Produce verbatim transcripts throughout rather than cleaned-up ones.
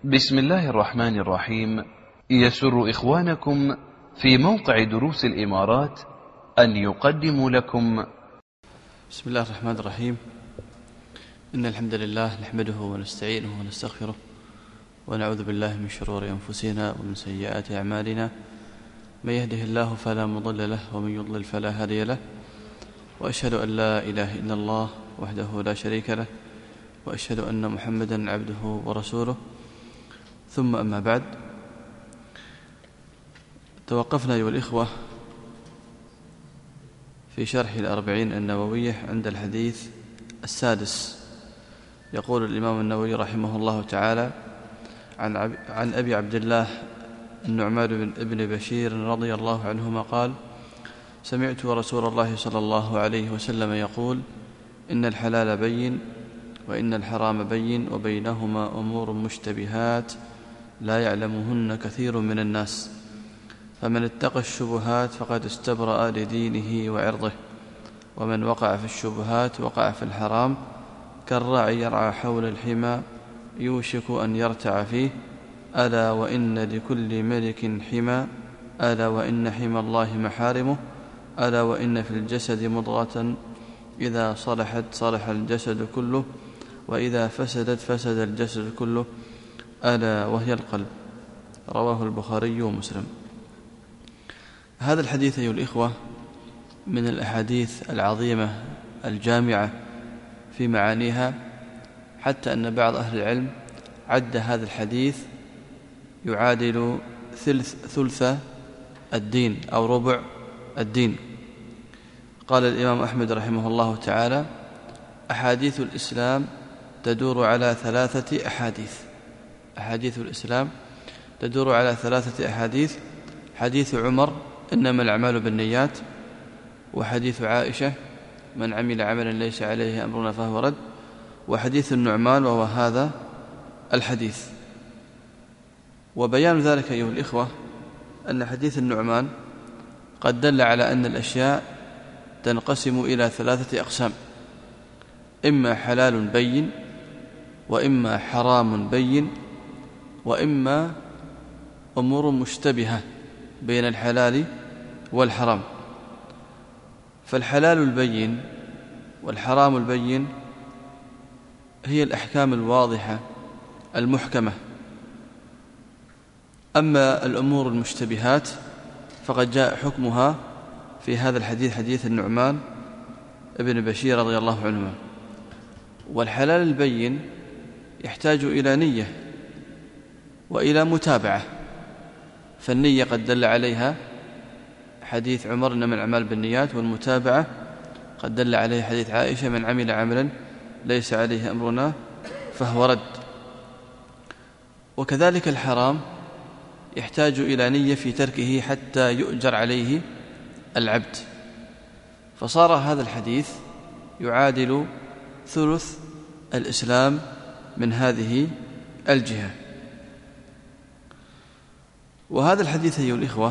بسم الله الرحمن الرحيم. يسر إخوانكم في موقع دروس الإمارات أن يقدموا لكم بسم الله الرحمن الرحيم. إن الحمد لله نحمده ونستعينه ونستغفره ونعوذ بالله من شرور أنفسنا ومن سيئات أعمالنا. من يهده الله فلا مضل له ومن يضلل فلا هادي له، وأشهد أن لا إله إلا الله وحده لا شريك له، وأشهد أن محمدا عبده ورسوله. ثم أما بعد، توقفنا أيها الإخوة في شرح الأربعين النووية عند الحديث السادس. يقول الإمام النووي رحمه الله تعالى: عن, عن أبي عبد الله النعمان بن بشير رضي الله عنهما قال: سمعت رسول الله صلى الله عليه وسلم يقول: إن الحلال بين وإن الحرام بين وبينهما أمور مشتبهات لا يعلمهن كثير من الناس، فمن اتقى الشبهات فقد استبرأ لدينه وعرضه، ومن وقع في الشبهات وقع في الحرام كالراعي يرعى حول الحمى يوشك أن يرتع فيه. ألا وإن لكل ملك حمى، ألا وإن حمى الله محارمه، ألا وإن في الجسد مضغة إذا صلحت صلح الجسد كله، وإذا فسدت فسد الجسد كله، ألا وهي القلب. رواه البخاري ومسلم. هذا الحديث أيها الإخوة من الأحاديث العظيمة الجامعة في معانيها، حتى أن بعض أهل العلم عد هذا الحديث يعادل ثلث ثلث الدين أو ربع الدين. قال الإمام أحمد رحمه الله تعالى: أحاديث الإسلام تدور على ثلاثة أحاديث. أحاديث الإسلام تدور على ثلاثة أحاديث: حديث عمر إنما الأعمال بالنيات، وحديث عائشة من عمل عملا ليس عليه أمرنا فهو رد، وحديث النعمان وهو هذا الحديث. وبيان ذلك أيها الإخوة أن حديث النعمان قد دل على أن الأشياء تنقسم إلى ثلاثة أقسام: إما حلال بين، وإما حرام بين، وإما أمور مشتبهة بين الحلال والحرام. فالحلال البين والحرام البين هي الأحكام الواضحة المحكمة. أما الأمور المشتبهات فقد جاء حكمها في هذا الحديث، حديث النعمان ابن بشير رضي الله عنهما. والحلال البين يحتاج إلى نية وإلى متابعة، فالنية قد دل عليها حديث عمر إنما الأعمال بالنيات، والمتابعة قد دل عليه حديث عائشة من عمل عملا ليس عليه أمرنا فهو رد. وكذلك الحرام يحتاج إلى نية في تركه حتى يؤجر عليه العبد. فصار هذا الحديث يعادل ثلث الإسلام من هذه الجهة. وهذا الحديث أيها الإخوة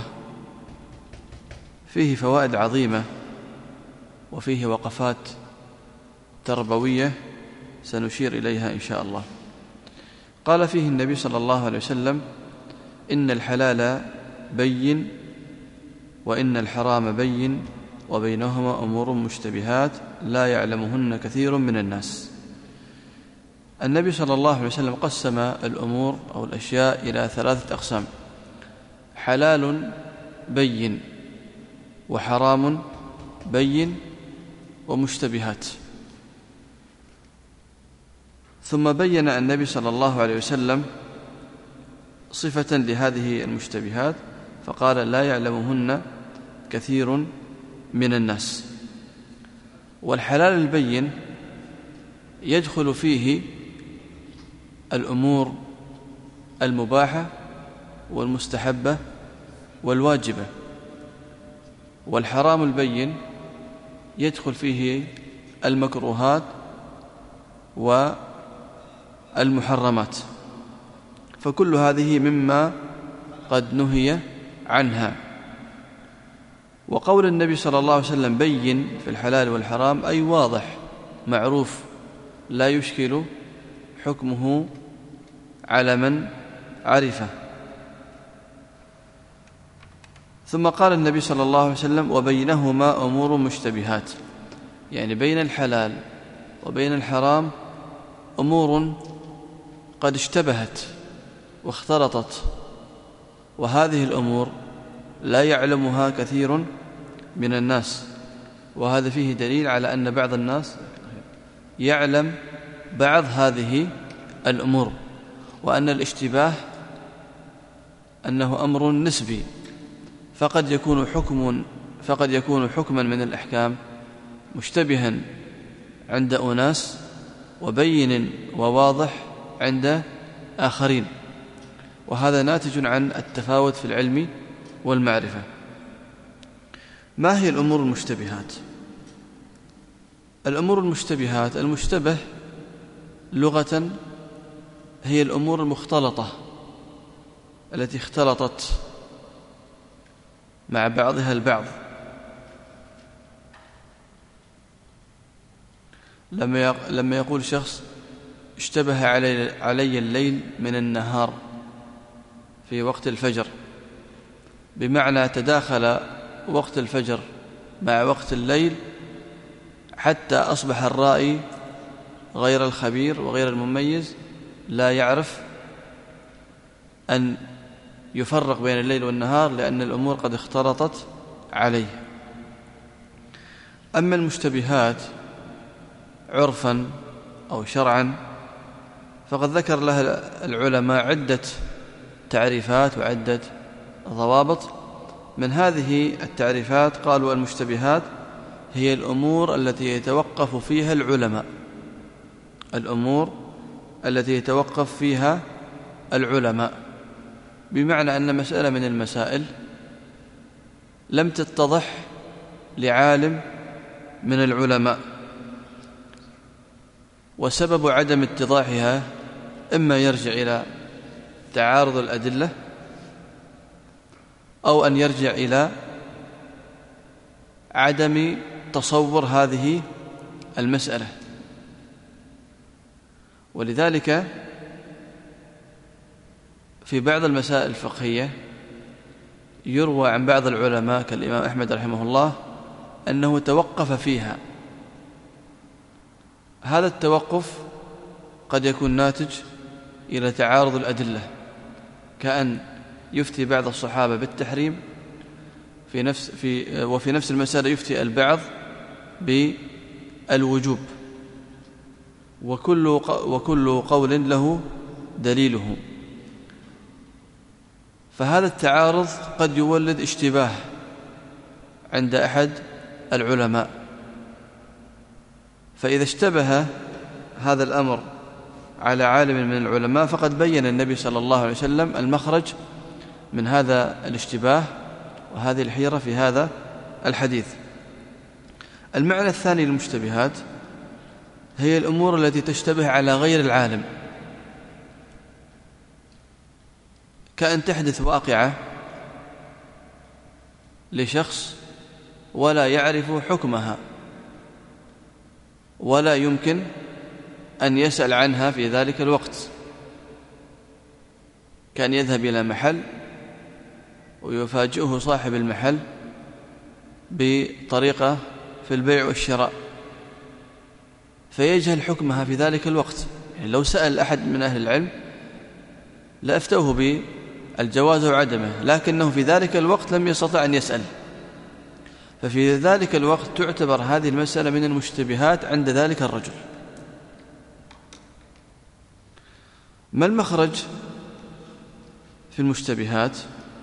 فيه فوائد عظيمة وفيه وقفات تربوية سنشير إليها إن شاء الله. قال فيه النبي صلى الله عليه وسلم: إن الحلال بين وإن الحرام بين وبينهما أمور مشتبهات لا يعلمهن كثير من الناس. النبي صلى الله عليه وسلم قسم الأمور أو الأشياء إلى ثلاثة أقسام: حلال بين، وحرام بين، ومشتبهات. ثم بين النبي صلى الله عليه وسلم صفة لهذه المشتبهات فقال: لا يعلمهن كثير من الناس. والحلال البين يدخل فيه الأمور المباحة والمستحبة والواجبة، والحرام البين يدخل فيه المكروهات والمحرمات. فكل هذه مما قد نهي عنها. وقول النبي صلى الله عليه وسلم بين في الحلال والحرام أي واضح معروف لا يشكل حكمه على من عرفه. ثم قال النبي صلى الله عليه وسلم: وبينهما أمور مشتبهات، يعني بين الحلال وبين الحرام أمور قد اشتبهت واختلطت، وهذه الأمور لا يعلمها كثير من الناس، وهذا فيه دليل على أن بعض الناس يعلم بعض هذه الأمور، وأن الاشتباه أنه أمر نسبي، فقد يكون حكم فقد يكون حكما من الأحكام مشتبها عند أناس وبين وواضح عند آخرين، وهذا ناتج عن التفاوت في العلم والمعرفة. ما هي الأمور المشتبهات؟ الأمور المشتبهات، المشتبه لغة هي الأمور المختلطة التي اختلطت مع بعضها البعض. لما يقول شخص: اشتبه علي, علي الليل من النهار في وقت الفجر، بمعنى تداخل وقت الفجر مع وقت الليل حتى أصبح الرائي غير الخبير وغير المميز لا يعرف أن يفرق بين الليل والنهار، لأن الأمور قد اختلطت عليه. أما المشتبهات عرفا أو شرعا فقد ذكر لها العلماء عدة تعريفات وعدة ضوابط. من هذه التعريفات قالوا: المشتبهات هي الأمور التي يتوقف فيها العلماء الأمور التي يتوقف فيها العلماء بمعنى أن مسألة من المسائل لم تتضح لعالم من العلماء، وسبب عدم اتضاحها إما يرجع إلى تعارض الأدلة، أو أن يرجع إلى عدم تصور هذه المسألة. ولذلك في بعض المسائل الفقهية يروى عن بعض العلماء كالإمام أحمد رحمه الله أنه توقف فيها. هذا التوقف قد يكون ناتج إلى تعارض الأدلة، كأن يفتي بعض الصحابة بالتحريم في نفس في وفي نفس المسألة يفتي البعض بالوجوب، وكل وكل قول له دليله. فهذا التعارض قد يولد اشتباه عند أحد العلماء، فإذا اشتبه هذا الأمر على عالم من العلماء فقد بين النبي صلى الله عليه وسلم المخرج من هذا الاشتباه وهذه الحيرة في هذا الحديث. المعنى الثاني للمشتبهات هي الأمور التي تشتبه على غير العالم، كأن تحدث واقعة لشخص ولا يعرف حكمها ولا يمكن أن يسأل عنها في ذلك الوقت، كان يذهب إلى محل ويفاجئه صاحب المحل بطريقة في البيع والشراء فيجهل حكمها في ذلك الوقت. يعني لو سأل أحد من أهل العلم لأفتوه بالجواز وعدمه، لكنه في ذلك الوقت لم يستطع أن يسأل، ففي ذلك الوقت تعتبر هذه المسألة من المشتبهات عند ذلك الرجل. ما المخرج في المشتبهات؟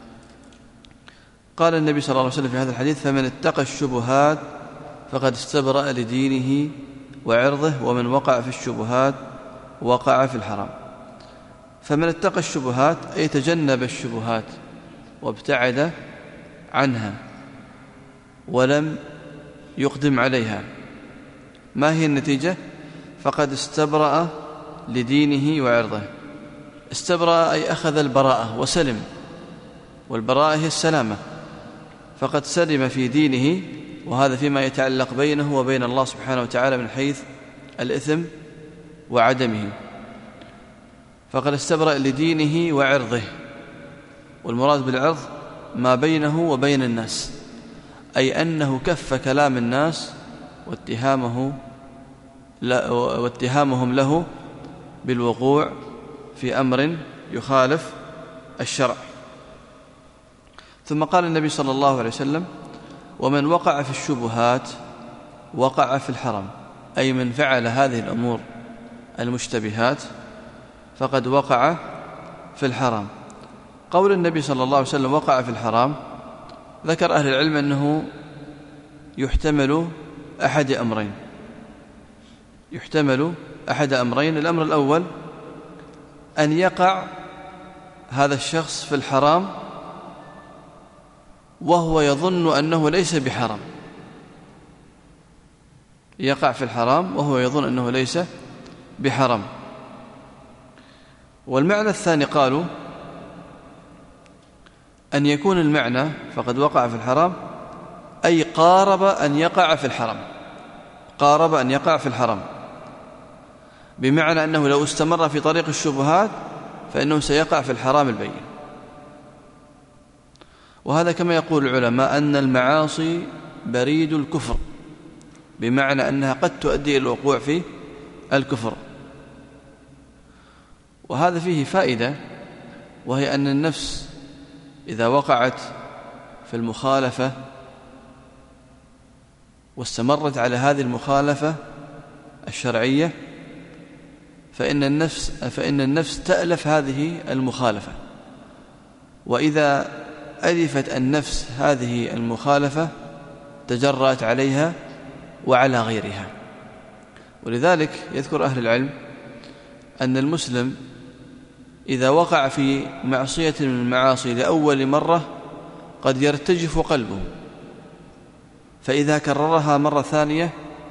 قال النبي صلى الله عليه وسلم في هذا الحديث: فمن اتقى الشبهات فقد استبرأ لدينه وعرضه، ومن وقع في الشبهات وقع في الحرام. فمن اتقى الشبهات أي تجنب الشبهات وابتعد عنها ولم يقدم عليها. ما هي النتيجة؟ فقد استبرأ لدينه وعرضه. استبرأ أي أخذ البراءة وسلم، والبراءة هي السلامة، فقد سلم في دينه، وهذا فيما يتعلق بينه وبين الله سبحانه وتعالى من حيث الإثم وعدمه. فقد استبرأ لدينه وعرضه. والمراد بالعرض ما بينه وبين الناس، أي أنه كف كلام الناس واتهامه واتهامهم له بالوقوع في أمر يخالف الشرع. ثم قال النبي صلى الله عليه وسلم: ومن وقع في الشبهات وقع في الحرام، أي من فعل هذه الأمور المشتبهات فقد وقع في الحرام. قول النبي صلى الله عليه وسلم وقع في الحرام، ذكر أهل العلم أنه يحتمل أحد أمرين يحتمل أحد أمرين الأمر الأول أن يقع هذا الشخص في الحرام وهو يظن أنه ليس بحرام، يقع في الحرام وهو يظن أنه ليس بحرام. والمعنى الثاني قالوا أن يكون المعنى فقد وقع في الحرام أي قارب أن يقع في الحرام قارب أن يقع في الحرام بمعنى أنه لو استمر في طريق الشبهات فإنه سيقع في الحرام البين. وهذا كما يقول العلماء أن المعاصي بريد الكفر، بمعنى أنها قد تؤدي إلى الوقوع في الكفر. وهذا فيه فائدة، وهي أن النفس إذا وقعت في المخالفة واستمرت على هذه المخالفة الشرعية فإن النفس فإن النفس تألف هذه المخالفة، وإذا ألفت النفس هذه المخالفة تجرأت عليها وعلى غيرها. ولذلك يذكر أهل العلم أن المسلم إذا وقع في معصية من المعاصي لأول مرة قد يرتجف قلبه، فإذا كررها مرة ثانية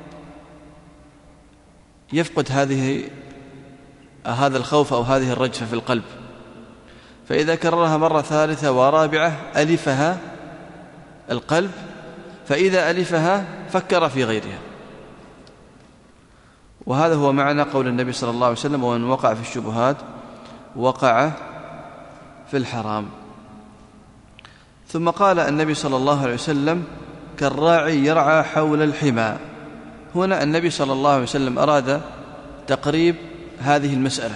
يفقد هذه هذا الخوف أو هذه الرجفة في القلب، فإذا كررها مرة ثالثة ورابعة ألفها القلب، فإذا ألفها فكر في غيرها. وهذا هو معنى قول النبي صلى الله عليه وسلم: ومن وقع في الشبهات وقع في الحرام. ثم قال النبي صلى الله عليه وسلم: كالراعي يرعى حول الحمى. هنا النبي صلى الله عليه وسلم أراد تقريب هذه المسألة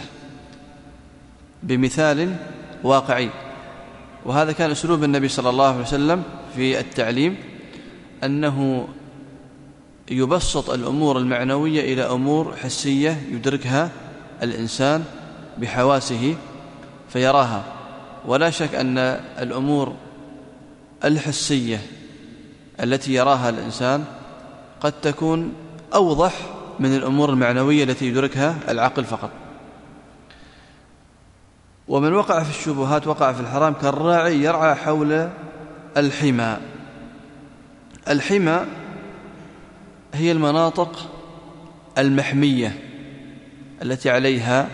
بمثال واقعي، وهذا كان أسلوب النبي صلى الله عليه وسلم في التعليم، أنه يبسط الأمور المعنوية إلى أمور حسية يدركها الإنسان بحواسه فيراها. ولا شك أن الأمور الحسية التي يراها الإنسان قد تكون أوضح من الأمور المعنوية التي يدركها العقل فقط. ومن وقع في الشبهات وقع في الحرام كالراعي يرعى حول الحمى. الحمى هي المناطق المحمية التي عليها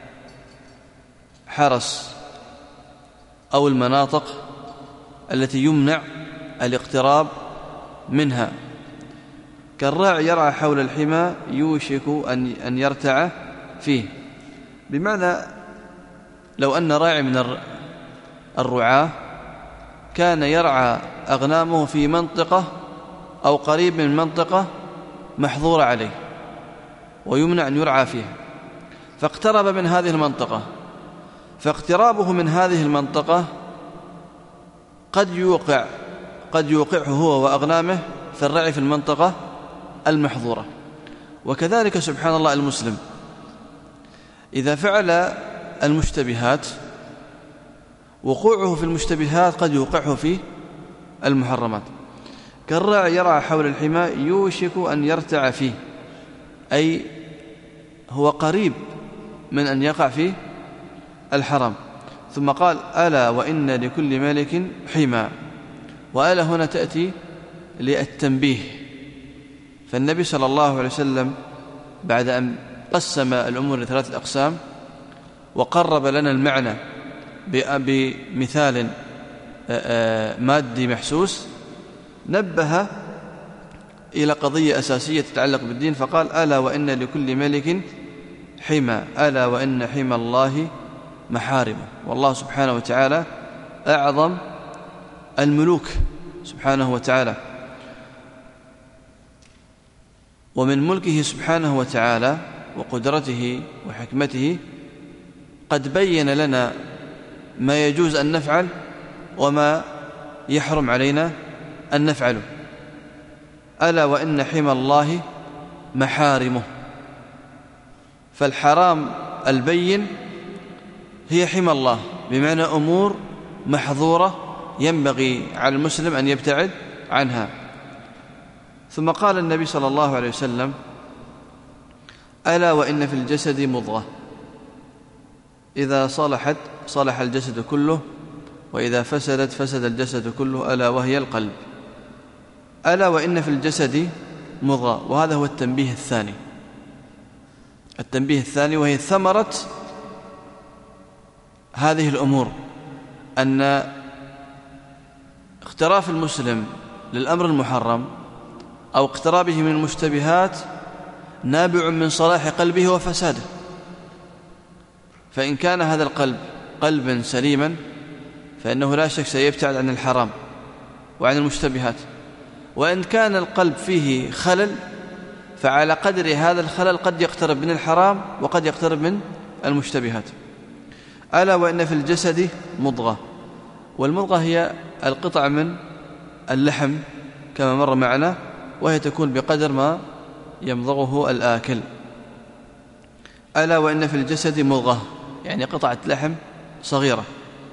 حرس، أو المناطق التي يمنع الاقتراب منها. كالراعي يرعى حول الحمى يوشك أن يرتع فيه، بمعنى لو أن راعي من الرعاة كان يرعى أغنامه في منطقة أو قريب من منطقة محظورة عليه ويمنع أن يرعى فيها، فاقترب من هذه المنطقة، فاقترابه من هذه المنطقة قد يوقع قد يوقعه هو وأغنامه في الرعي في المنطقة المحظورة. وكذلك سبحان الله المسلم إذا فعل المشتبهات وقوعه في المشتبهات قد يوقعه في المحرمات. كالراعي يرعى حول الحمى يوشك أن يرتع فيه، أي هو قريب من أن يقع في الحرام. ثم قال: ألا وإن لكل ملك حمى. وألا هنا تأتي للتنبيه. فالنبي صلى الله عليه وسلم بعد أن قسم الأمور لثلاثة أقسام وقرب لنا المعنى بمثال مادي محسوس، نبه إلى قضية أساسية تتعلق بالدين، فقال: ألا وإن لكل ملك حمى، ألا وإن حمى الله محارمه. والله سبحانه وتعالى أعظم الملوك سبحانه وتعالى، ومن ملكه سبحانه وتعالى وقدرته وحكمته قد بين لنا ما يجوز أن نفعل وما يحرم علينا أن نفعله. ألا وإن حمى الله محارمه، فالحرام البين هي حمى الله، بمعنى أمور محظورة ينبغي على المسلم أن يبتعد عنها. ثم قال النبي صلى الله عليه وسلم: ألا وإن في الجسد مضغة إذا صلحت صلح الجسد كله، وإذا فسدت فسد الجسد كله، ألا وهي القلب. ألا وإن في الجسد مضغة، وهذا هو التنبيه الثاني. التنبيه الثاني وهي ثمرة هذه الأمور، أن اقتراف المسلم للأمر المحرم أو اقترابه من المشتبهات نابع من صلاح قلبه وفساده. فإن كان هذا القلب قلبا سليما فإنه لا شك سيبتعد عن الحرام وعن المشتبهات، وإن كان القلب فيه خلل فعلى قدر هذا الخلل قد يقترب من الحرام وقد يقترب من المشتبهات. ألا وإن في الجسد مضغة، والمضغة هي القطع من اللحم كما مر معنا، وهي تكون بقدر ما يمضغه الآكل. ألا وإن في الجسد مضغة، يعني قطعة لحم صغيرة،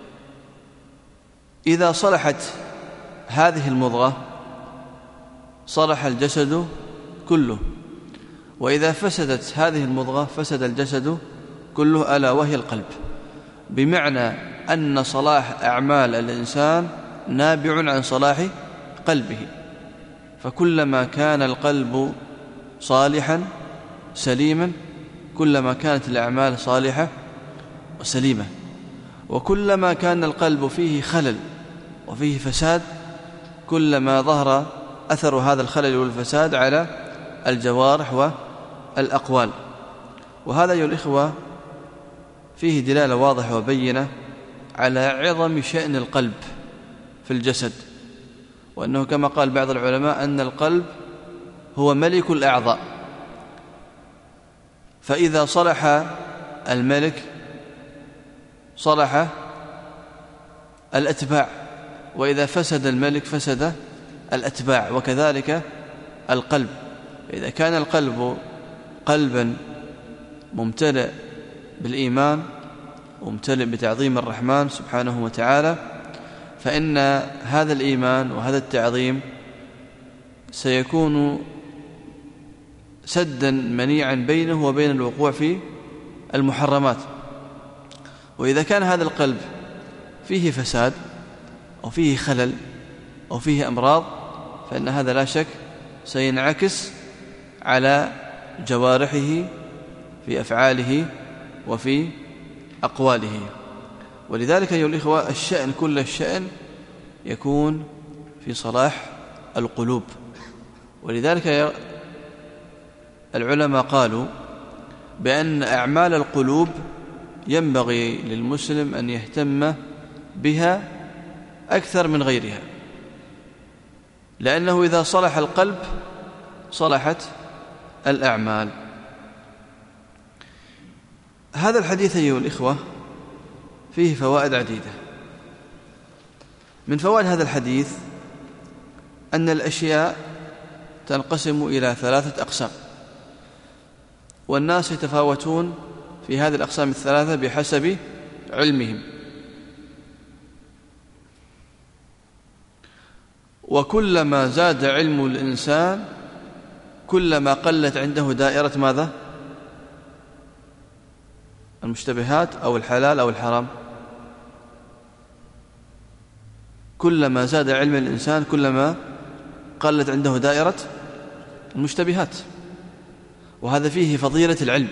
إذا صلحت هذه المضغة صلح الجسد كله، وإذا فسدت هذه المضغة فسد الجسد كله، ألا وهي القلب. بمعنى أن صلاح أعمال الإنسان نابع عن صلاح قلبه، فكلما كان القلب صالحا سليما كلما كانت الأعمال صالحة وسليمة، وكلما كان القلب فيه خلل وفيه فساد كلما ظهر أثر هذا الخلل والفساد على الجوارح والأقوال. وهذا أيها الإخوة فيه دلالة واضحة وبينة على عظم شأن القلب في الجسد، وأنه كما قال بعض العلماء أن القلب هو ملك الأعضاء، فإذا صلح الملك صلح الأتباع، وإذا فسد الملك فسد الأتباع، وكذلك القلب. إذا كان القلب قلبا ممتلئ بالإيمان وممتلئ بتعظيم الرحمن سبحانه وتعالى، فإن هذا الإيمان وهذا التعظيم سيكون سدا منيعا بينه وبين الوقوع في المحرمات. وإذا كان هذا القلب فيه فساد أو فيه خلل أو فيه أمراض فإن هذا لا شك سينعكس على جوارحه في أفعاله وفي أقواله. ولذلك أيها الإخوة الشأن كل الشأن يكون في صلاح القلوب. ولذلك العلماء قالوا بأن أعمال القلوب ينبغي للمسلم أن يهتم بها أكثر من غيرها، لأنه إذا صلح القلب صلحت الأعمال. هذا الحديث أيها الإخوة فيه فوائد عديدة. من فوائد هذا الحديث أن الأشياء تنقسم إلى ثلاثة أقسام، والناس يتفاوتون في هذه الأقسام الثلاثة بحسب علمهم، وكلما زاد علم الإنسان كلما قلت عنده دائرة ماذا؟ المشتبهات أو الحلال أو الحرام. كلما زاد علم الإنسان كلما قلت عنده دائرة المشتبهات. وهذا فيه فضيلة العلم،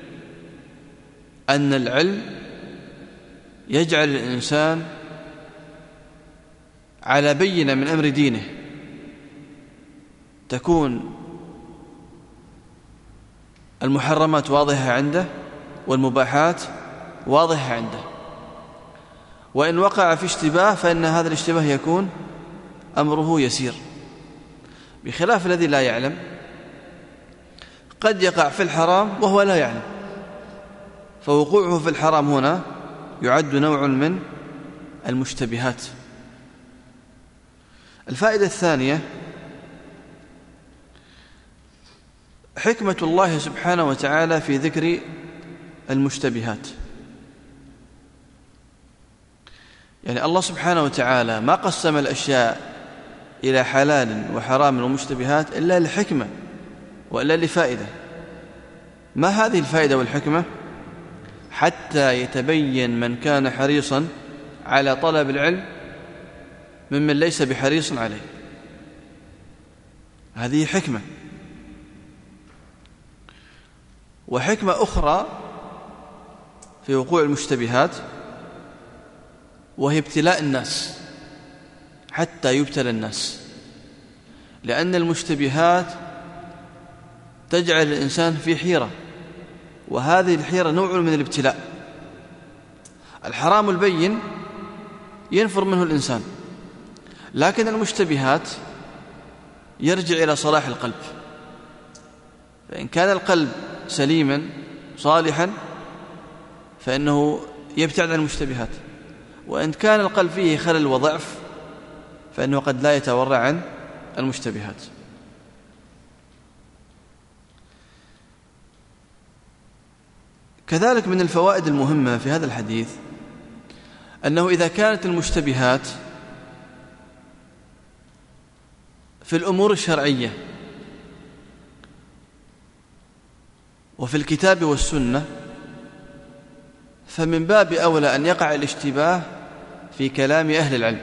أن العلم يجعل الإنسان على بينة من أمر دينه، تكون المحرمات واضحة عنده والمباحات واضحة عنده، وإن وقع في اشتباه فإن هذا الاشتباه يكون أمره يسير، بخلاف الذي لا يعلم، قد يقع في الحرام وهو لا يعلم، فوقوعه في الحرام هنا يعد نوع من المشتبهات. الفائدة الثانية حكمة الله سبحانه وتعالى في ذكر المشتبهات. يعني الله سبحانه وتعالى ما قسم الأشياء إلى حلال وحرام ومشتبهات إلا لحكمة وإلا لفائدة. ما هذه الفائدة والحكمة؟ حتى يتبين من كان حريصا على طلب العلم ممن ليس بحريص عليه. هذه حكمة. وحكمة أخرى في وقوع المشتبهات وهي ابتلاء الناس حتى يبتلى الناس، لأن المشتبهات تجعل الإنسان في حيرة، وهذه الحيرة نوع من الابتلاء. الحرام البين ينفر منه الإنسان، لكن المشتبهات يرجع إلى صلاح القلب، فإن كان القلب سليما صالحا فإنه يبتعد عن المشتبهات، وإن كان القلب فيه خلل وضعف فإنه قد لا يتورع عن المشتبهات. كذلك من الفوائد المهمة في هذا الحديث أنه إذا كانت المشتبهات في الأمور الشرعية وفي الكتاب والسنة فمن باب أولى أن يقع الاشتباه في كلام أهل العلم.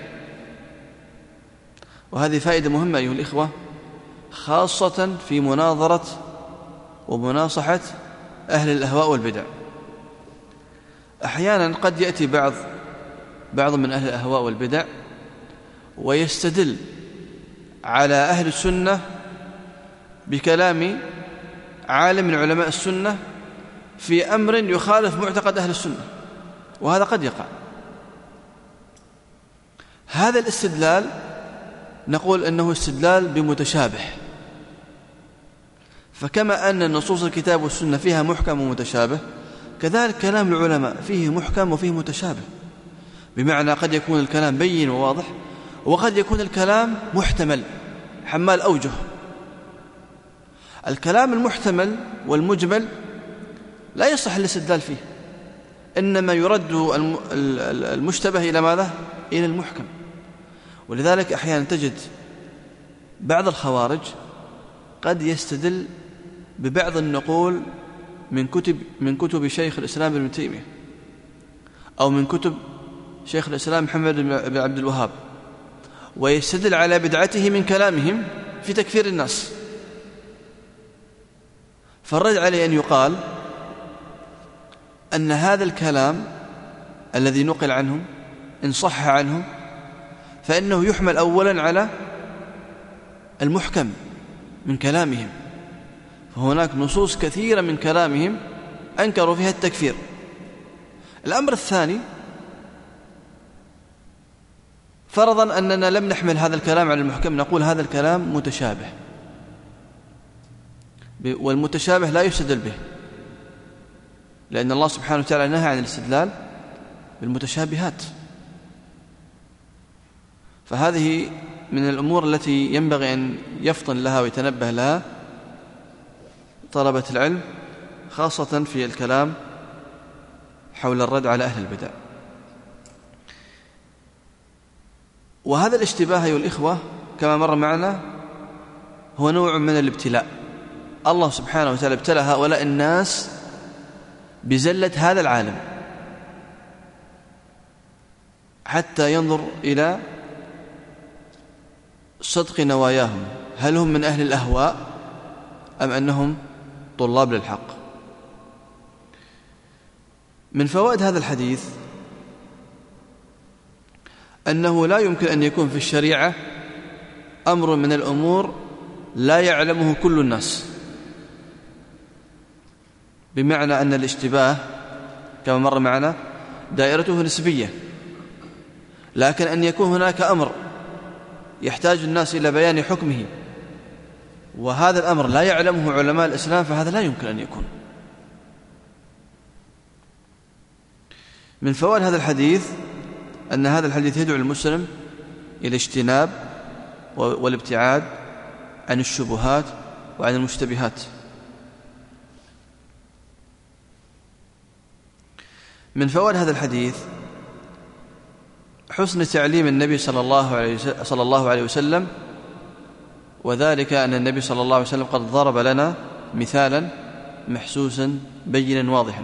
وهذه فائدة مهمة أيها الإخوة، خاصة في مناظرة ومناصحة أهل الأهواء والبدع. أحيانا قد يأتي بعض بعض من أهل الأهواء والبدع ويستدل على أهل السنة بكلام عالم من علماء السنة في أمر يخالف معتقد أهل السنة، وهذا قد يقع. هذا الاستدلال نقول أنه استدلال بمتشابه، فكما أن نصوص الكتاب والسنة فيها محكم ومتشابه، كذلك كلام العلماء فيه محكم وفيه متشابه، بمعنى قد يكون الكلام بين وواضح، وقد يكون الكلام محتمل حمال أوجه. الكلام المحتمل والمجمل لا يصح الاستدلال فيه، إنما يرد المشتبه إلى ماذا؟ إلى المحكم. ولذلك أحيانا تجد بعض الخوارج قد يستدل ببعض النقول من كتب من كتب شيخ الإسلام ابن تيمية أو من كتب شيخ الإسلام محمد بن عبد الوهاب، ويستدل على بدعته من كلامهم في تكفير الناس. فالرد عليه أن يقال أن هذا الكلام الذي نقل عنهم إن صح عنهم فإنه يحمل أولا على المحكم من كلامهم، فهناك نصوص كثيرة من كلامهم أنكروا فيها التكفير. الأمر الثاني، فرضا أننا لم نحمل هذا الكلام على المحكم، نقول هذا الكلام متشابه، والمتشابه لا يستدل به، لأن الله سبحانه وتعالى نهى عن الاستدلال بالمتشابهات. فهذه من الأمور التي ينبغي أن يفطن لها ويتنبه لها طلبة العلم، خاصة في الكلام حول الرد على أهل البدع. وهذا الاشتباه أيها الإخوة كما مر معنا هو نوع من الابتلاء. الله سبحانه وتعالى ابتلى هؤلاء الناس بزلة هذا العالم حتى ينظر إلى صدق نواياهم، هل هم من أهل الأهواء أم أنهم طلاب للحق. من فوائد هذا الحديث أنه لا يمكن أن يكون في الشريعة أمر من الأمور لا يعلمه كل الناس، بمعنى أن الاشتباه كما مر معنا دائرته نسبية، لكن أن يكون هناك أمر يحتاج الناس إلى بيان حكمه وهذا الأمر لا يعلمه علماء الإسلام فهذا لا يمكن أن يكون. من فوائد هذا الحديث أن هذا الحديث يدعو المسلم إلى اجتناب والابتعاد عن الشبهات وعن المشتبهات. من فوائد هذا الحديث حسن تعليم النبي صلى الله عليه صلى الله عليه وسلم، وذلك أن النبي صلى الله عليه وسلم قد ضرب لنا مثالا محسوسا بينا واضحا.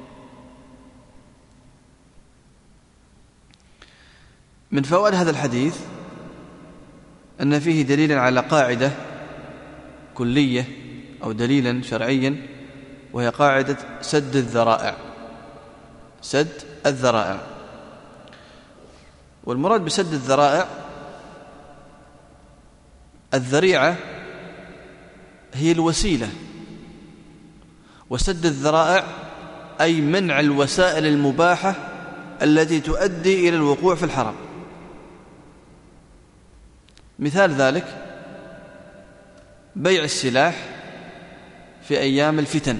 من فوائد هذا الحديث أن فيه دليلا على قاعدة كلية أو دليلا شرعيا، وهي قاعدة سد الذرائع. سد الذرائع، والمراد بسد الذرائع الذريعة هي الوسيلة، وسد الذرائع أي منع الوسائل المباحة التي تؤدي إلى الوقوع في الحرام. مثال ذلك بيع السلاح في أيام الفتن،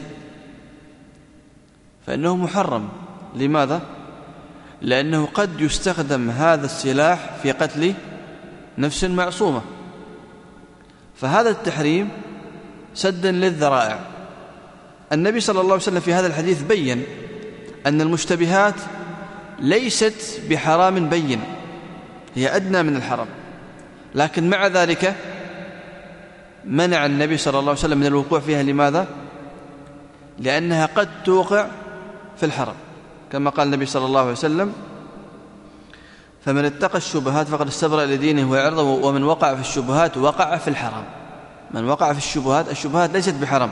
فإنه محرم. لماذا؟ لأنه قد يستخدم هذا السلاح في قتل نفس معصومة، فهذا التحريم سدا للذرائع. النبي صلى الله عليه وسلم في هذا الحديث بيّن أن المشتبهات ليست بحرام بين، هي أدنى من الحرام، لكن مع ذلك منع النبي صلى الله عليه وسلم من الوقوع فيها. لماذا؟ لأنها قد توقع في الحرام، كما قال النبي صلى الله عليه وسلم: فمن اتقى الشبهات فقد استبرأ لدينه وعرضه، ومن وقع في الشبهات وقع في الحرام. من وقع في الشبهات، الشبهات ليست بحرام،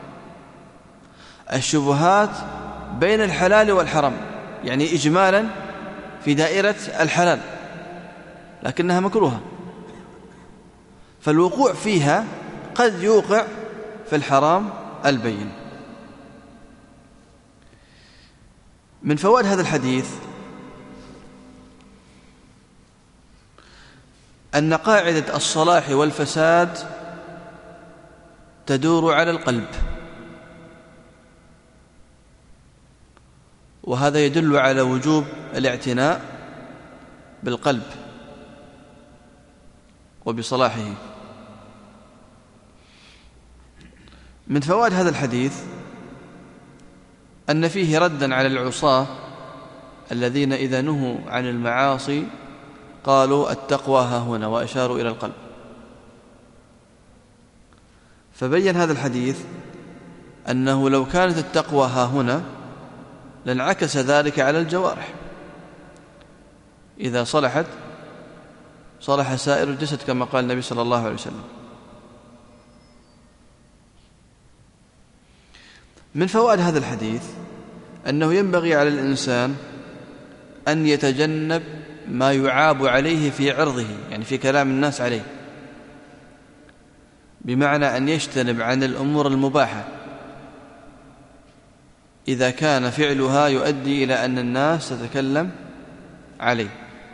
الشبهات بين الحلال والحرام، يعني إجمالا في دائرة الحلال، لكنها مكروهة، فالوقوع فيها قد يوقع في الحرام البين. من فوائد هذا الحديث أن قاعدة الصلاح والفساد تدور على القلب، وهذا يدل على وجوب الاعتناء بالقلب وبصلاحه. من فوائد هذا الحديث أن فيه ردا على العصاة الذين إذا نهوا عن المعاصي قالوا التقوى ها هنا، وأشاروا إلى القلب. فبين هذا الحديث أنه لو كانت التقوى ها هنا لانعكس ذلك على الجوارح، إذا صلحت صلح سائر الجسد، كما قال النبي صلى الله عليه وسلم. من فوائد هذا الحديث أنه ينبغي على الإنسان أن يتجنب ما يعاب عليه في عرضه، يعني في كلام الناس عليه، بمعنى أن يجتنب عن الأمور المباحة إذا كان فعلها يؤدي إلى أن الناس تتكلم عليه.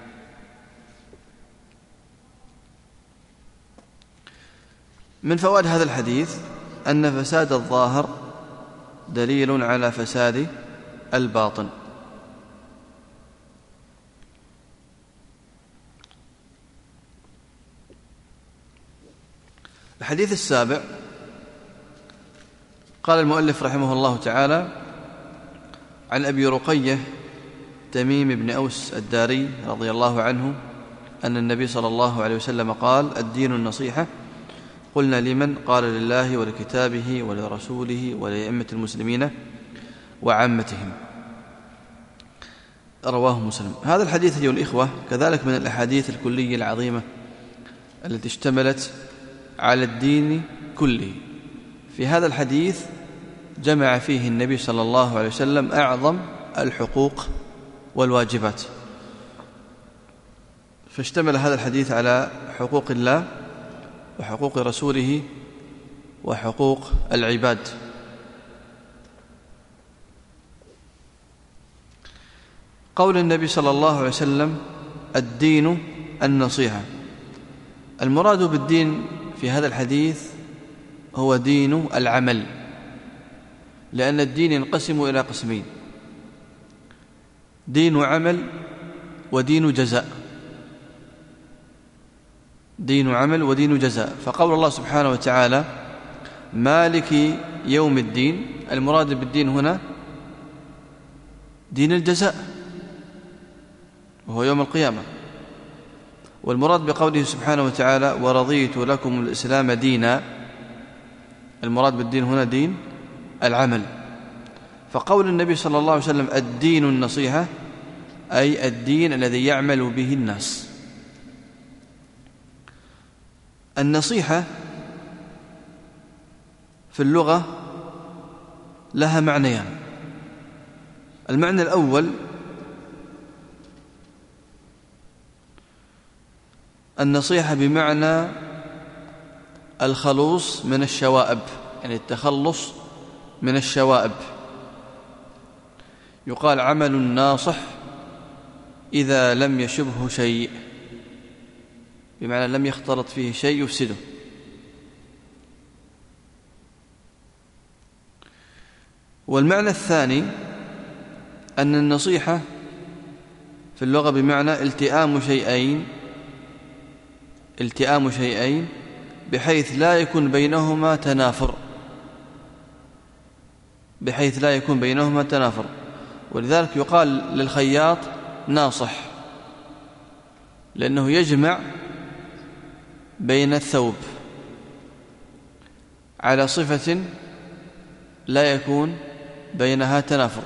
من فوائد هذا الحديث أن فساد الظاهر دليل على فساد الباطن. الحديث السابع قال المؤلف رحمه الله تعالى: عن أبي رقية تميم بن أوس الداري رضي الله عنه أن النبي صلى الله عليه وسلم قال: الدين النصيحة. قلنا: لمن؟ قال: لله ولكتابه ولرسوله ولأئمة المسلمين وعامتهم. رواه مسلم. هذا الحديث أيها الإخوة كذلك من الأحاديث الكلية العظيمة التي اشتملت على الدين كله. في هذا الحديث جمع فيه النبي صلى الله عليه وسلم أعظم الحقوق والواجبات، فاشتمل هذا الحديث على حقوق الله وحقوق رسوله وحقوق العباد. قول النبي صلى الله عليه وسلم: الدين النصيحة. المراد بالدين في هذا الحديث هو دين العمل، لأن الدين ينقسم إلى قسمين: دين عمل ودين جزاء. دين عمل ودين جزاء. فقول الله سبحانه وتعالى مالك يوم الدين، المراد بالدين هنا دين الجزاء وهو يوم القيامة. والمراد بقوله سبحانه وتعالى ورضيت لكم الإسلام دينا، المراد بالدين هنا دين العمل. فقول النبي صلى الله عليه وسلم الدين النصيحة، أي الدين الذي يعمل به الناس. النصيحة في اللغة لها معنيان. المعنى الأول النصيحة بمعنى الخلوص من الشوائب، يعني التخلص من الشوائب. يقال عمل الناصح إذا لم يشبه شيء، بمعنى لم يختلط فيه شيء يفسده. والمعنى الثاني أن النصيحة في اللغة بمعنى التئام شيئين التئام شيئين بحيث لا يكون بينهما تنافر بحيث لا يكون بينهما تنافر ولذلك يقال للخياط ناصح، لأنه يجمع بين الثوب على صفة لا يكون بينها تنافر.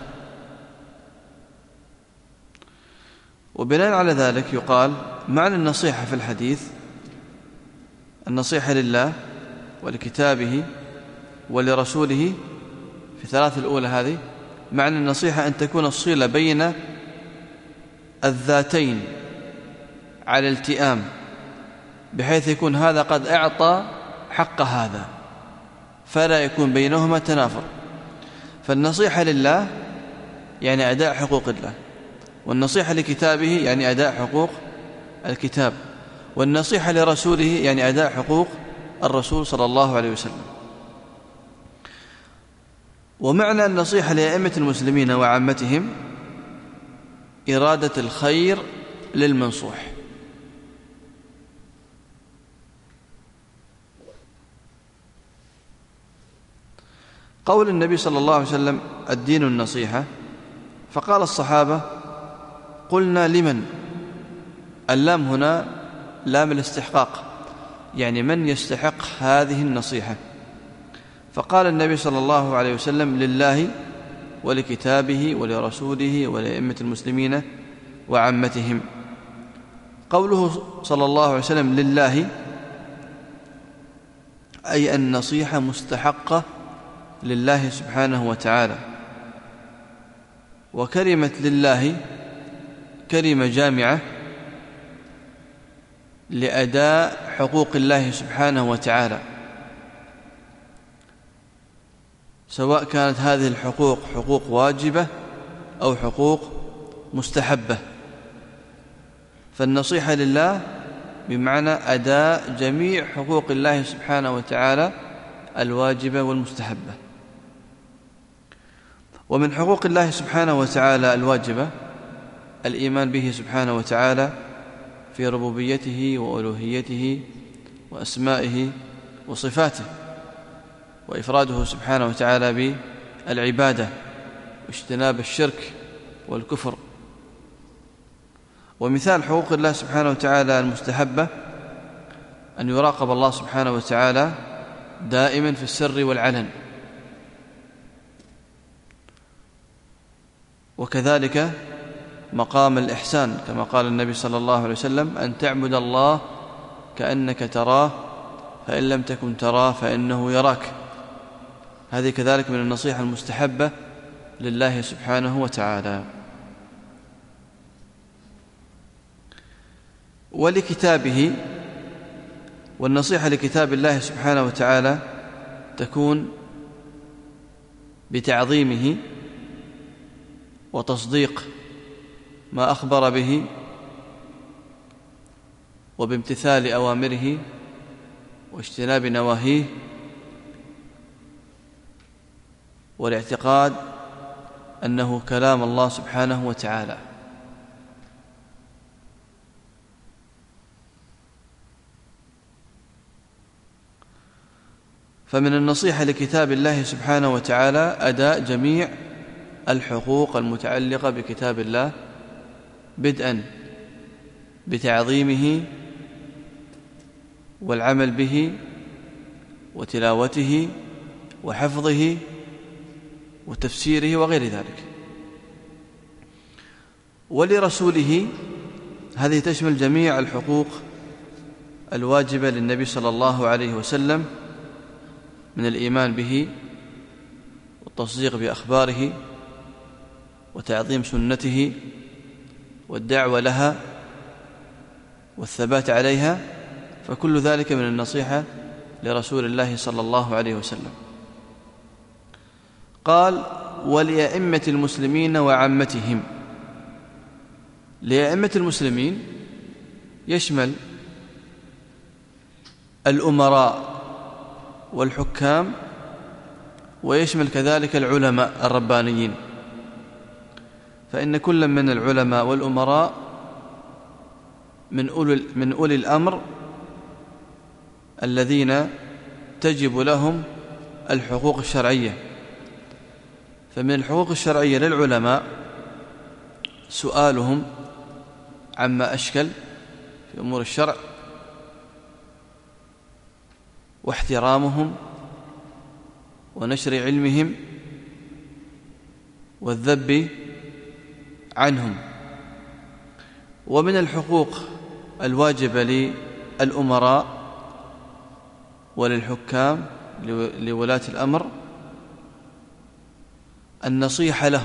وبناء على ذلك يقال معنى النصيحة في الحديث النصيحة لله ولكتابه ولرسوله. في الثلاث الأولى هذه معنى النصيحة أن تكون الصلة بين الذاتين على التئام، بحيث يكون هذا قد أعطى حق هذا فلا يكون بينهما تنافر. فالنصيحة لله يعني أداء حقوق الله، والنصيحة لكتابه يعني أداء حقوق الكتاب، والنصيحة لرسوله يعني أداء حقوق الرسول صلى الله عليه وسلم. ومعنى النصيحة لأئمة المسلمين وعامتهم إرادة الخير للمنصوح. قول النبي صلى الله عليه وسلم الدين النصيحة، فقال الصحابة قلنا لمن؟ اللام هنا لام الاستحقاق، يعني من يستحق هذه النصيحة؟ فقال النبي صلى الله عليه وسلم لله ولكتابه ولرسوله ولأئمة المسلمين وعامتهم. قوله صلى الله عليه وسلم لله أي النصيحة مستحقة لله سبحانه وتعالى. وكلمة لله كلمة جامعة لأداء حقوق الله سبحانه وتعالى، سواء كانت هذه الحقوق حقوق واجبة أو حقوق مستحبة. فالنصيحة لله بمعنى أداء جميع حقوق الله سبحانه وتعالى الواجبة والمستحبة. ومن حقوق الله سبحانه وتعالى الواجبة الإيمان به سبحانه وتعالى في ربوبيته وألوهيته وأسمائه وصفاته، وإفراده سبحانه وتعالى بالعبادة واجتناب الشرك والكفر. ومثال حقوق الله سبحانه وتعالى المستحبة أن يراقب الله سبحانه وتعالى دائما في السر والعلن، وكذلك مقام الإحسان كما قال النبي صلى الله عليه وسلم أن تعبد الله كأنك تراه فإن لم تكن تراه فإنه يراك. هذه كذلك من النصيحة المستحبة لله سبحانه وتعالى. ولكتابه، والنصيحة لكتاب الله سبحانه وتعالى تكون بتعظيمه وتصديق ما أخبر به وبامتثال أوامره واجتناب نواهيه، والاعتقاد أنه كلام الله سبحانه وتعالى. فمن النصيحة لكتاب الله سبحانه وتعالى أداء جميع الحقوق المتعلقة بكتاب الله، بدءا بتعظيمه والعمل به وتلاوته وحفظه وتفسيره وغير ذلك. ولرسوله هذه تشمل جميع الحقوق الواجبة للنبي صلى الله عليه وسلم من الإيمان به والتصديق بأخباره وتعظيم سنته والدعوة لها والثبات عليها، فكل ذلك من النصيحة لرسول الله صلى الله عليه وسلم. قال: ولأئمة المسلمين وعامتهم. لأئمة المسلمين يشمل الأمراء والحكام، ويشمل كذلك العلماء الربانيين، فإن كل من العلماء والأمراء من أولي, من أولي الأمر الذين تجب لهم الحقوق الشرعية. فمن الحقوق الشرعية للعلماء سؤالهم عما أشكل في أمور الشرع، واحترامهم ونشر علمهم والذب عنهم. ومن الحقوق الواجبة للأمراء وللحكام لولاة الأمر النصيحة لهم،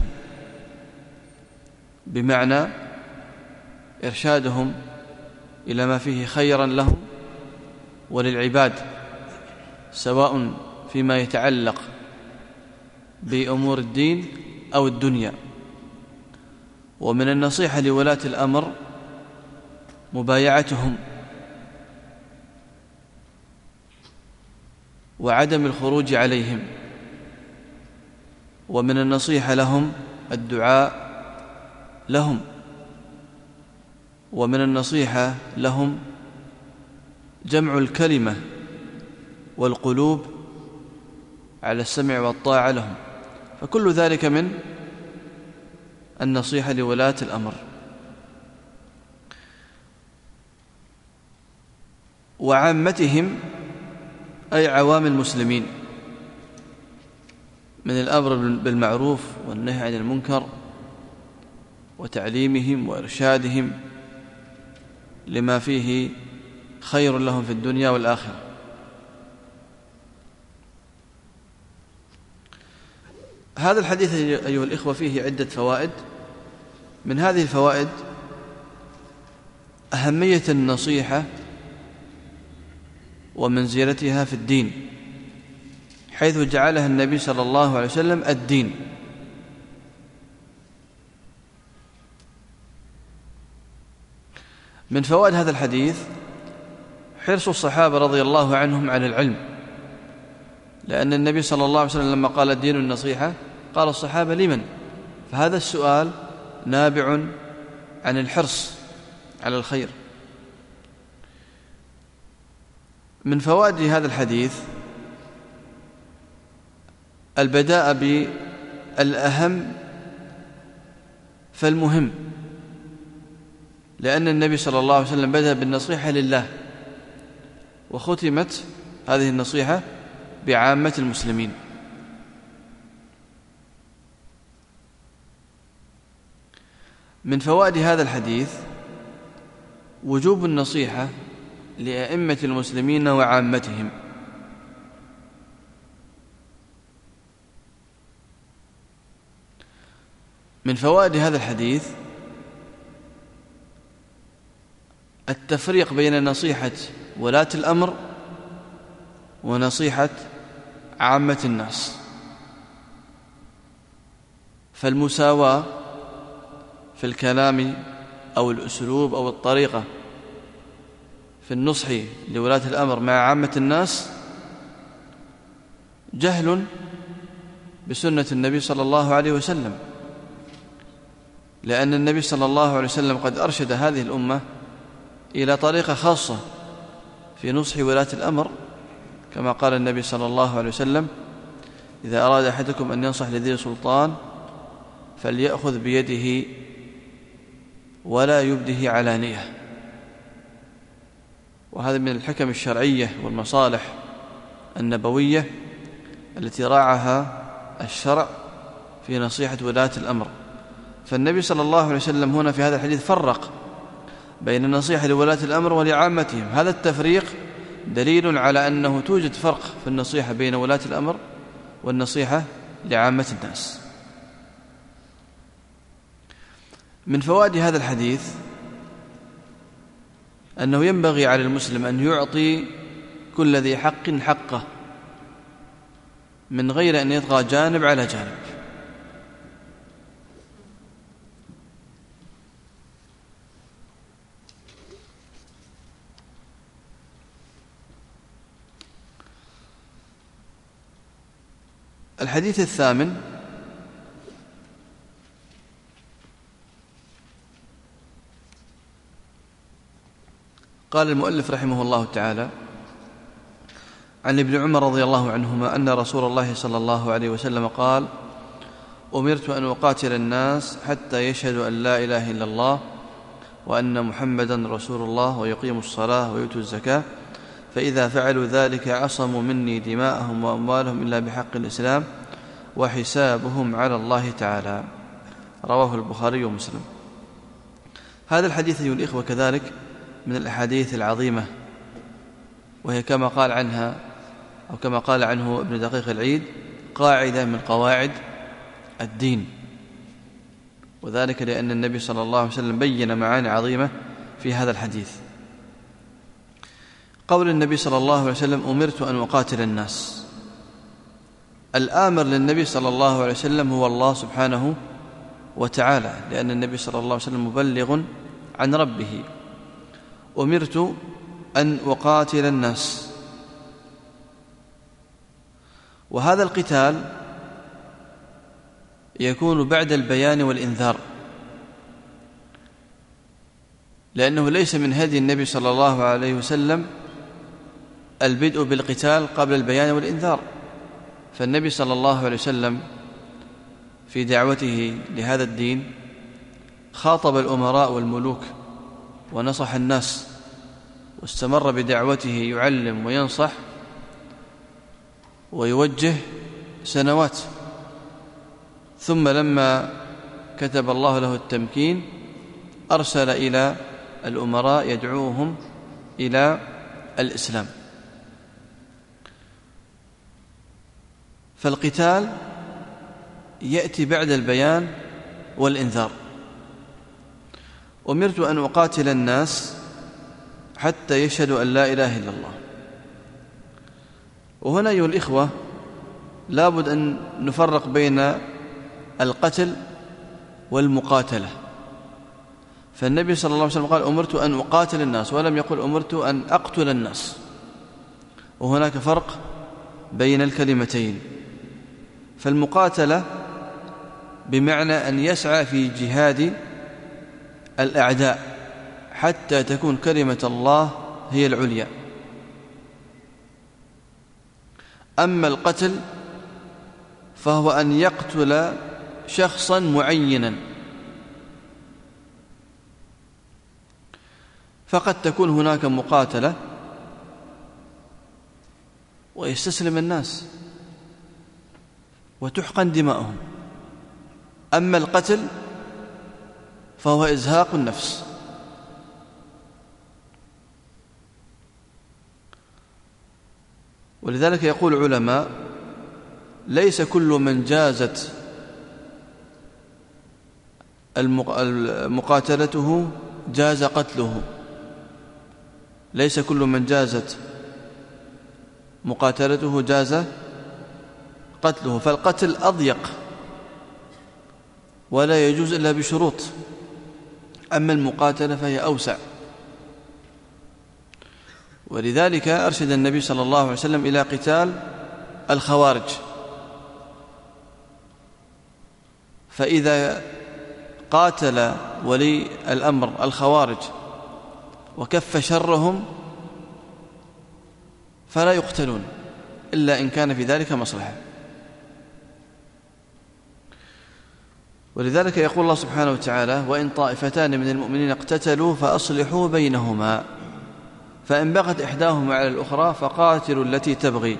بمعنى إرشادهم إلى ما فيه خيرا لهم وللعباد، سواء فيما يتعلق بأمور الدين أو الدنيا. ومن النصيحة لولاة الأمر مبايعتهم وعدم الخروج عليهم. ومن النصيحة لهم الدعاء لهم. ومن النصيحة لهم جمع الكلمة والقلوب على السمع والطاعة لهم، فكل ذلك من النصيحة لولاة الأمر. وعامتهم أي عوام المسلمين، من الأمر بالمعروف والنهي عن المنكر وتعليمهم وإرشادهم لما فيه خير لهم في الدنيا والآخرة. هذا الحديث أيها الإخوة فيه عدة فوائد. من هذه الفوائد أهمية النصيحة ومنزلتها في الدين، حيث جعلها النبي صلى الله عليه وسلم الدين. من فوائد هذا الحديث حرص الصحابة رضي الله عنهم على العلم، لأن النبي صلى الله عليه وسلم لما قال الدين النصيحة قال الصحابة لمن؟ فهذا السؤال نابع عن الحرص على الخير. من فوائد هذا الحديث البداء بالأهم فالمهم، لأن النبي صلى الله عليه وسلم بدأ بالنصيحة لله، وختمت هذه النصيحة بعامة المسلمين. من فوائد هذا الحديث وجوب النصيحة لأئمة المسلمين وعامتهم. من فوائد هذا الحديث التفريق بين نصيحة ولاة الأمر ونصيحة عامة الناس، فالمساواة في الكلام أو الأسلوب أو الطريقة في النصح لولاة الأمر مع عامة الناس جهل بسنة النبي صلى الله عليه وسلم، لأن النبي صلى الله عليه وسلم قد أرشد هذه الأمة إلى طريقة خاصة في نصح ولاة الأمر، كما قال النبي صلى الله عليه وسلم: إذا أراد أحدكم أن ينصح لذي سلطان فليأخذ بيده ولا يبده علانية. وهذا من الحكم الشرعية والمصالح النبوية التي راعاها الشرع في نصيحة ولاة الأمر. فالنبي صلى الله عليه وسلم هنا في هذا الحديث فرق بين النصيحة لولاة الأمر ولعامتهم. هذا التفريق دليل على أنه توجد فرق في النصيحة بين ولاة الأمر والنصيحة لعامة الناس. من فوائد هذا الحديث أنه ينبغي على المسلم أن يعطي كل ذي حق حقه من غير أن يطغى جانب على جانب. الحديث الثامن: قال المؤلف رحمه الله تعالى: عن ابن عمر رضي الله عنهما أن رسول الله صلى الله عليه وسلم قال: أمرت أن أقاتل الناس حتى يشهدوا أن لا إله إلا الله وأن محمدا رسول الله ويقيموا الصلاة ويؤتوا الزكاة، فإذا فعلوا ذلك عصموا مني دماءهم وأموالهم إلا بحق الإسلام وحسابهم على الله تعالى. رواه البخاري ومسلم. هذا الحديث أيها الإخوة كذلك من الأحاديث العظيمة، وهي كما قال عنها أو كما قال عنه ابن دقيق العيد قاعدة من قواعد الدين، وذلك لأن النبي صلى الله عليه وسلم بين معاني عظيمة في هذا الحديث. قول النبي صلى الله عليه وسلم: أمرت أن أقاتل الناس، الآمر للنبي صلى الله عليه وسلم هو الله سبحانه وتعالى، لأن النبي صلى الله عليه وسلم مبلغ عن ربه. أمرت أن أقاتل الناس، وهذا القتال يكون بعد البيان والإنذار، لأنه ليس من هدي النبي صلى الله عليه وسلم البدء بالقتال قبل البيان والإنذار. فالنبي صلى الله عليه وسلم في دعوته لهذا الدين خاطب الأمراء والملوك ونصح الناس، واستمر بدعوته يعلم وينصح ويوجه سنوات، ثم لما كتب الله له التمكين أرسل إلى الأمراء يدعوهم إلى الإسلام. فالقتال يأتي بعد البيان والإنذار. أمرت أن أقاتل الناس حتى يشهدوا أن لا إله إلا الله. وهنا أيها الإخوة لابد أن نفرق بين القتل والمقاتلة. فالنبي صلى الله عليه وسلم قال: أمرت أن أقاتل الناس، ولم يقل أمرت أن أقتل الناس، وهناك فرق بين الكلمتين. فالمقاتلة بمعنى أن يسعى في جهاد الأعداء حتى تكون كلمة الله هي العليا. أما القتل فهو أن يقتل شخصا معينا، فقد تكون هناك مقاتلة ويستسلم الناس وتحقن دماؤهم. أما القتل فهو إزهاق النفس. ولذلك يقول العلماء: ليس كل من جازت مقاتلته جاز قتله، ليس كل من جازت مقاتلته جاز قتله، فالقتل أضيق ولا يجوز إلا بشروط، أما المقاتلة فهي أوسع. ولذلك أرشد النبي صلى الله عليه وسلم إلى قتال الخوارج. فإذا قاتل ولي الأمر الخوارج وكف شرهم فلا يقتلون إلا إن كان في ذلك مصلحة. ولذلك يقول الله سبحانه وتعالى: وإن طائفتان من المؤمنين اقتتلوا فأصلحوا بينهما فإن بغت إحداهما على الأخرى فقاتلوا التي تبغي.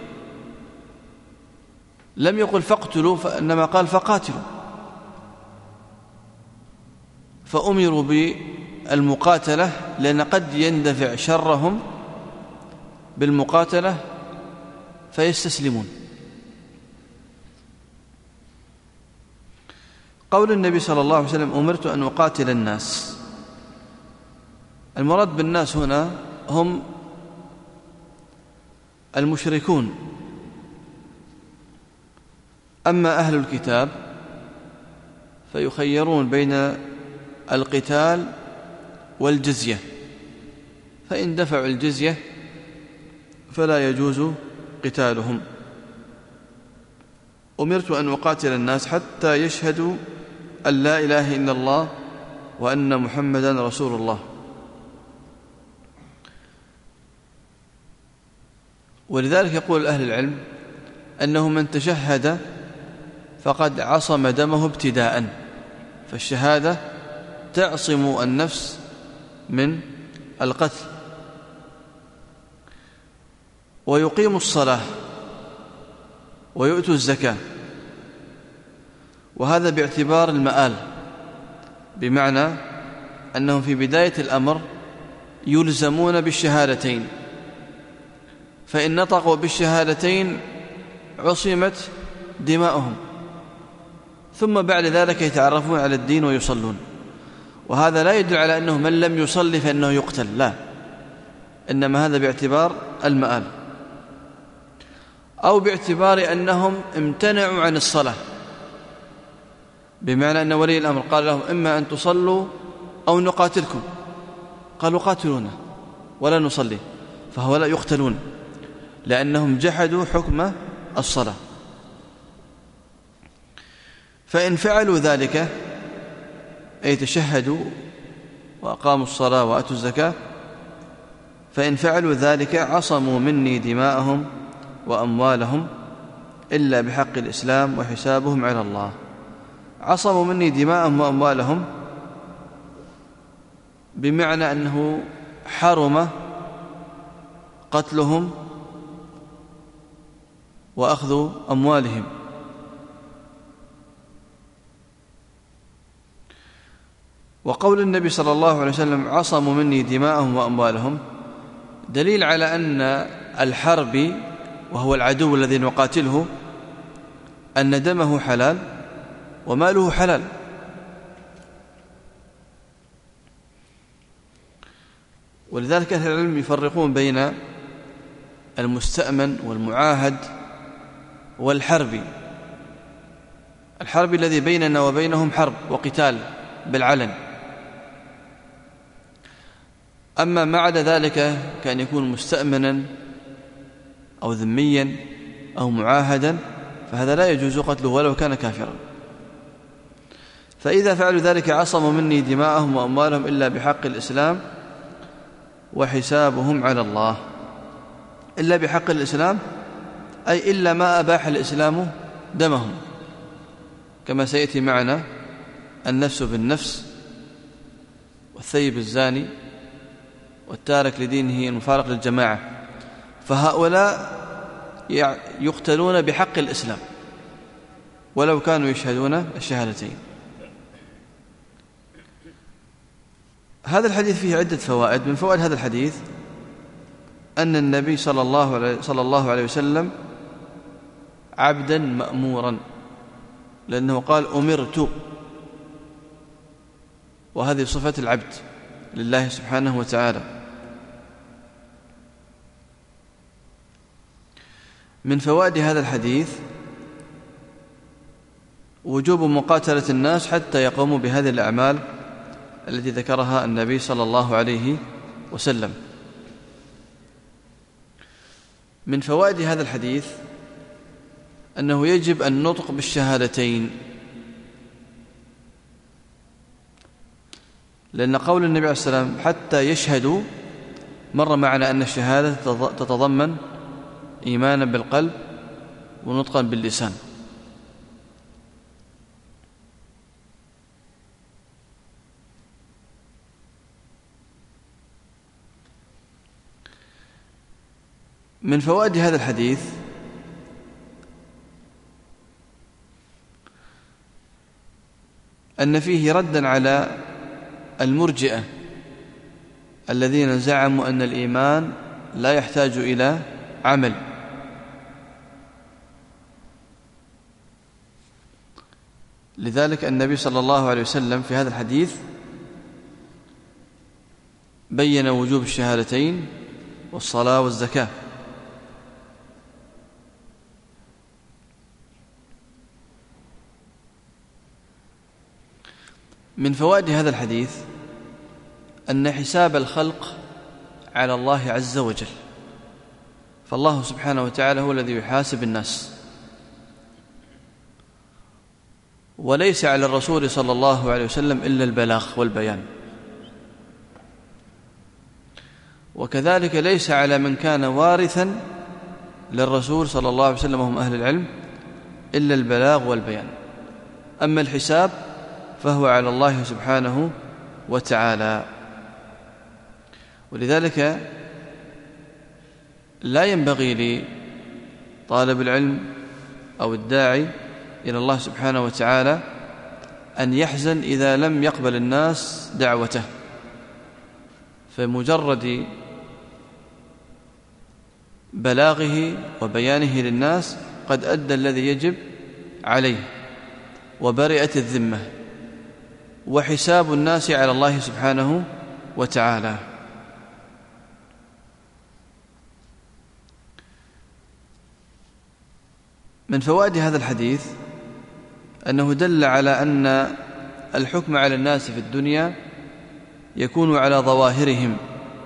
لم يقل فاقتلوا، إنما قال فقاتلوا، فأمروا بالمقاتلة لأن قد يندفع شرهم بالمقاتلة فيستسلمون. قول النبي صلى الله عليه وسلم: أمرت أن أقاتل الناس، المراد بالناس هنا هم المشركون. أما أهل الكتاب فيخيرون بين القتال والجزية، فإن دفعوا الجزية فلا يجوز قتالهم. أمرت أن أقاتل الناس حتى يشهدوا أن لا إله إلا الله وأن محمدا رسول الله. ولذلك يقول أهل العلم أنه من تشهد فقد عصم دمه ابتداء، فالشهادة تعصم النفس من القتل. ويقيم الصلاة ويؤتوا الزكاة، وهذا باعتبار المآل، بمعنى أنهم في بداية الأمر يلزمون بالشهادتين، فإن نطقوا بالشهادتين عصمت دماؤهم، ثم بعد ذلك يتعرفون على الدين ويصلون. وهذا لا يدل على أنه من لم يصلي فإنه يقتل، لا، إنما هذا باعتبار المآل، أو باعتبار أنهم امتنعوا عن الصلاة، بمعنى أن ولي الأمر قال لهم: إما أن تصلوا أو نقاتلكم، قالوا: قاتلونا ولا نصلي، فهؤلاء يقتلون لأنهم جحدوا حكم الصلاة. فإن فعلوا ذلك، أي تشهدوا وأقاموا الصلاة وأتوا الزكاة، فإن فعلوا ذلك عصموا مني دماءهم وأموالهم إلا بحق الإسلام وحسابهم على الله. عصموا مني دماءهم وأموالهم بمعنى أنه حرم قتلهم وأخذ أموالهم. وقول النبي صلى الله عليه وسلم: عصموا مني دماءهم وأموالهم، دليل على أن الحرب، وهو العدو الذي نقاتله، أن دمه حلال وماله حلال. ولذلك أهل العلم يفرقون بين المستأمن والمعاهد والحرب. الحرب الذي بيننا وبينهم حرب وقتال بالعلن، أما ما عدا ذلك كان يكون مستأمنا أو ذميا أو معاهدا فهذا لا يجوز قتله ولو كان كافرا. فإذا فعلوا ذلك عصموا مني دماءهم وأموالهم إلا بحق الإسلام وحسابهم على الله. إلا بحق الإسلام أي إلا ما أباح الإسلام دمهم، كما سيأتي معنا النفس بالنفس والثيب الزاني والتارك لدينه المفارق للجماعة، فهؤلاء يقتلون بحق الإسلام ولو كانوا يشهدون الشهادتين. هذا الحديث فيه عدة فوائد. من فوائد هذا الحديث أن النبي صلى الله عليه, صلى الله عليه وسلم عبدا مأمورا، لأنه قال: أمرت، وهذه صفة العبد لله سبحانه وتعالى. من فوائد هذا الحديث وجوب مقاتلة الناس حتى يقوموا بهذه الأعمال التي ذكرها النبي صلى الله عليه وسلم. من فوائد هذا الحديث أنه يجب النطق بالشهادتين، لأن قول النبي عليه الصلاة والسلام حتى يشهدوا مر معنا أن الشهادة تتضمن إيمانا بالقلب ونطقا باللسان. من فوائد هذا الحديث أن فيه ردا على المرجئة الذين زعموا أن الإيمان لا يحتاج إلى عمل، لذلك النبي صلى الله عليه وسلم في هذا الحديث بين وجوب الشهادتين والصلاة والزكاة. من فوائد هذا الحديث أن حساب الخلق على الله عز وجل، فالله سبحانه وتعالى هو الذي يحاسب الناس، وليس على الرسول صلى الله عليه وسلم إلا البلاغ والبيان، وكذلك ليس على من كان وارثا للرسول صلى الله عليه وسلم وهم أهل العلم إلا البلاغ والبيان. أما الحساب فهو على الله سبحانه وتعالى، ولذلك لا ينبغي لطالب العلم أو الداعي إلى الله سبحانه وتعالى أن يحزن إذا لم يقبل الناس دعوته، فمجرد بلاغه وبيانه للناس قد أدى الذي يجب عليه وبرئت الذمة، وحساب الناس على الله سبحانه وتعالى. من فوائد هذا الحديث أنه دل على أن الحكم على الناس في الدنيا يكون على ظواهرهم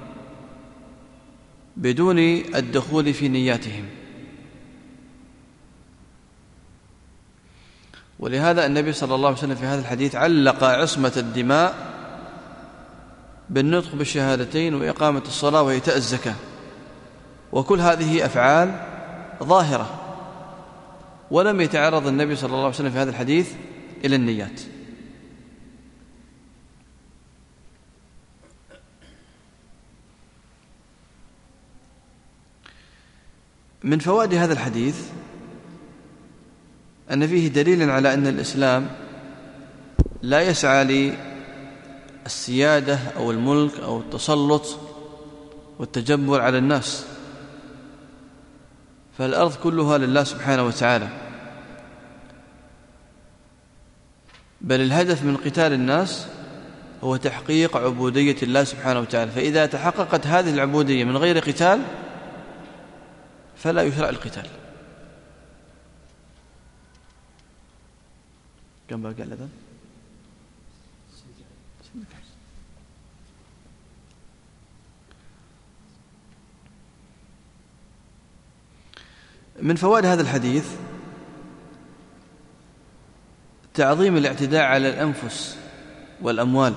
بدون الدخول في نياتهم، ولهذا النبي صلى الله عليه وسلم في هذا الحديث علق عصمة الدماء بالنطق بالشهادتين وإقامة الصلاة وإيتاء الزكاة، وكل هذه أفعال ظاهرة، ولم يتعرض النبي صلى الله عليه وسلم في هذا الحديث إلى النيات. من فوائد هذا الحديث أن فيه دليل على أن الإسلام لا يسعى للسيادة أو الملك أو التسلط والتجبر على الناس، فالأرض كلها لله سبحانه وتعالى، بل الهدف من قتال الناس هو تحقيق عبودية الله سبحانه وتعالى، فإذا تحققت هذه العبودية من غير قتال فلا يشرع القتال. كم باقي الأذان؟ من فوائد هذا الحديث تعظيم الاعتداء على الأنفس والأموال،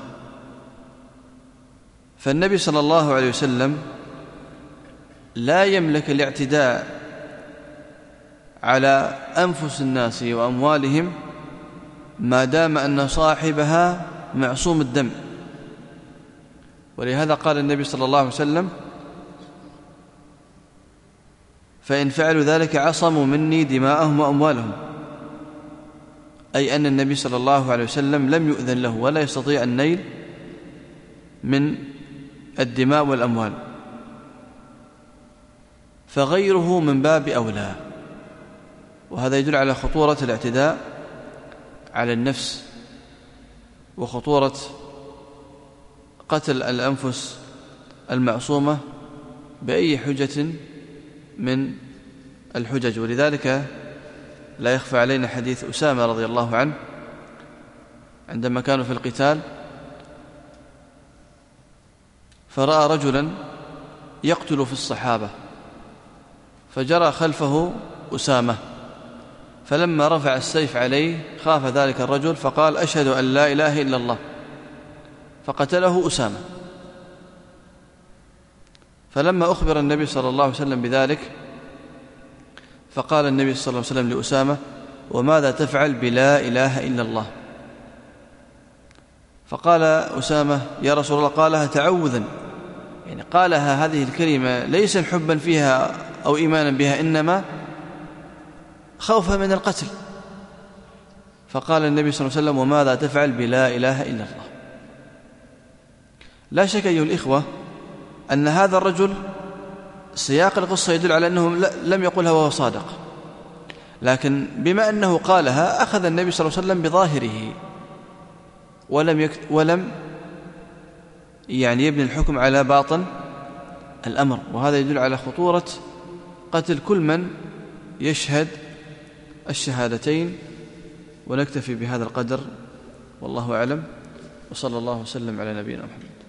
فالنبي صلى الله عليه وسلم لا يملك الاعتداء على أنفس الناس وأموالهم ما دام أن صاحبها معصوم الدم، ولهذا قال النبي صلى الله عليه وسلم: فإن فعلوا ذلك عصموا مني دماءهم وأموالهم، أي أن النبي صلى الله عليه وسلم لم يؤذن له ولا يستطيع النيل من الدماء والأموال، فغيره من باب أولى. وهذا يدل على خطورة الاعتداء على النفس وخطورة قتل الأنفس المعصومة بأي حجة من الحجج. ولذلك لا يخفى علينا حديث أسامة رضي الله عنه عندما كانوا في القتال فرأى رجلا يقتل في الصحابة، فجرى خلفه أسامة، فلما رفع السيف عليه خاف ذلك الرجل فقال أشهد أن لا إله إلا الله، فقتله أسامة. فلما أخبر النبي صلى الله عليه وسلم بذلك فقال النبي صلى الله عليه وسلم لأسامة وماذا تفعل بلا إله إلا الله؟ فقال أسامة يا رسول الله قالها تعوذا، يعني قالها هذه الكلمة ليس حبا فيها أو إيمانا بها، إنما خوفا من القتل. فقال النبي صلى الله عليه وسلم وماذا تفعل بلا إله إلا الله؟ لا شك أيها الإخوة أن هذا الرجل سياق القصة يدل على أنه لم يقلها وهو صادق، لكن بما أنه قالها أخذ النبي صلى الله عليه وسلم بظاهره ولم يكت ولم يعني يبني الحكم على باطن الأمر، وهذا يدل على خطورة قتل كل من يشهد الشهادتين. ونكتفي بهذا القدر والله أعلم، وصلى الله وسلم على نبينا محمد.